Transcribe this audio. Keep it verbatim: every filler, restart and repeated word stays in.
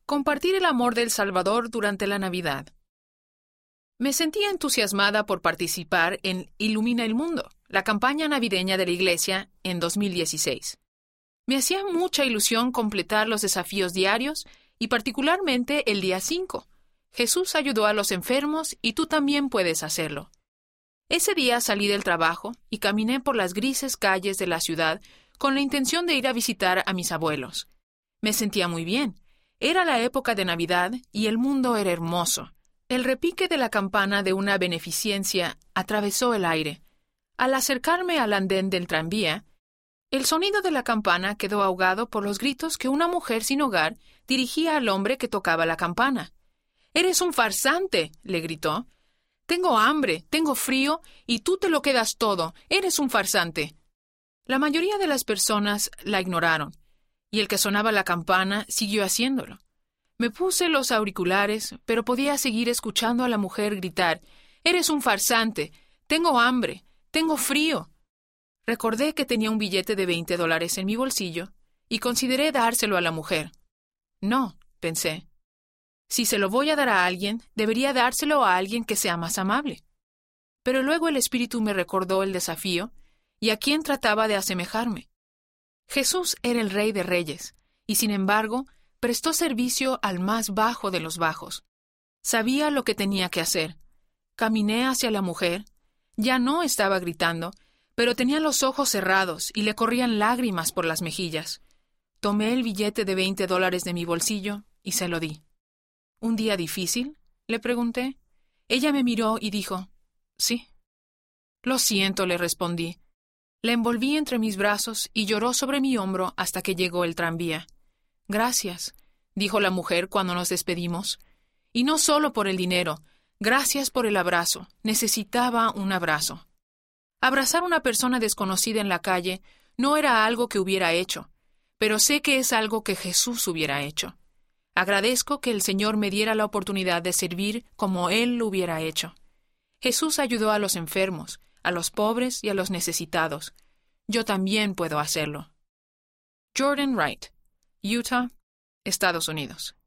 Compartir el amor del Salvador durante la Navidad. Me sentía entusiasmada por participar en Ilumina el Mundo, la campaña navideña de la Iglesia, en dos mil dieciséis. Me hacía mucha ilusión completar los desafíos diarios y particularmente el día cinco. Jesús ayudó a los enfermos y tú también puedes hacerlo. Ese día salí del trabajo y caminé por las grises calles de la ciudad con la intención de ir a visitar a mis abuelos. Me sentía muy bien. Era la época de Navidad y el mundo era hermoso. El repique de la campana de una beneficencia atravesó el aire. Al acercarme al andén del tranvía, el sonido de la campana quedó ahogado por los gritos que una mujer sin hogar dirigía al hombre que tocaba la campana. «¡Eres un farsante!», le gritó. «Tengo hambre, tengo frío, y tú te lo quedas todo. Eres un farsante». La mayoría de las personas la ignoraron, y el que sonaba la campana siguió haciéndolo. Me puse los auriculares, pero podía seguir escuchando a la mujer gritar: «¡Eres un farsante! Tengo hambre, tengo frío». Recordé que tenía un billete de veinte dólares en mi bolsillo y consideré dárselo a la mujer. No, pensé. Si se lo voy a dar a alguien, debería dárselo a alguien que sea más amable. Pero luego el Espíritu me recordó el desafío y a quién trataba de asemejarme. Jesús era el Rey de Reyes, y sin embargo, prestó servicio al más bajo de los bajos. Sabía lo que tenía que hacer. Caminé hacia la mujer. Ya no estaba gritando, pero tenía los ojos cerrados y le corrían lágrimas por las mejillas. Tomé el billete de veinte dólares de mi bolsillo y se lo di. ¿Un día difícil?, le pregunté. Ella me miró y dijo: «Sí». «Lo siento», le respondí. La envolví entre mis brazos y lloró sobre mi hombro hasta que llegó el tranvía. «Gracias», dijo la mujer cuando nos despedimos. «Y no solo por el dinero. Gracias por el abrazo. Necesitaba un abrazo». Abrazar a una persona desconocida en la calle no era algo que hubiera hecho, pero sé que es algo que Jesús hubiera hecho. Agradezco que el Señor me diera la oportunidad de servir como Él lo hubiera hecho. Jesús ayudó a los enfermos, a los pobres y a los necesitados. Yo también puedo hacerlo. Jordan Wright, Utah, Estados Unidos.